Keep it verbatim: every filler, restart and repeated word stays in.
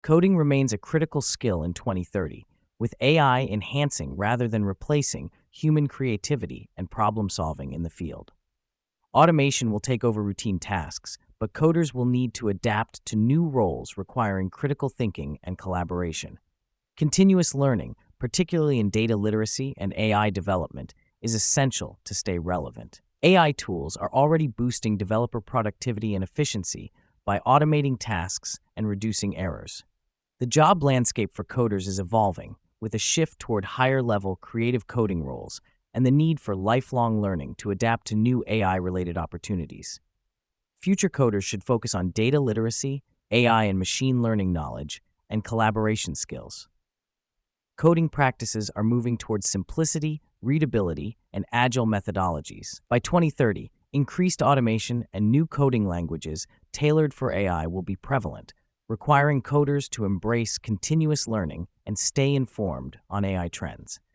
Coding remains a critical skill in twenty thirty, with A I enhancing rather than replacing human creativity and problem solving in the field. Automation will take over routine tasks, but coders will need to adapt to new roles requiring critical thinking and collaboration. Continuous learning, particularly in data literacy and A I development, is essential to stay relevant. A I tools are already boosting developer productivity and efficiency by automating tasks and reducing errors. The job landscape for coders is evolving, with a shift toward higher-level creative coding roles and the need for lifelong learning to adapt to new A I-related opportunities. Future coders should focus on data literacy, A I and machine learning knowledge, and collaboration skills. Coding practices are moving towards simplicity, readability, and agile methodologies. By twenty thirty, increased automation and new coding languages tailored for A I will be prevalent, requiring coders to embrace continuous learning and stay informed on A I trends.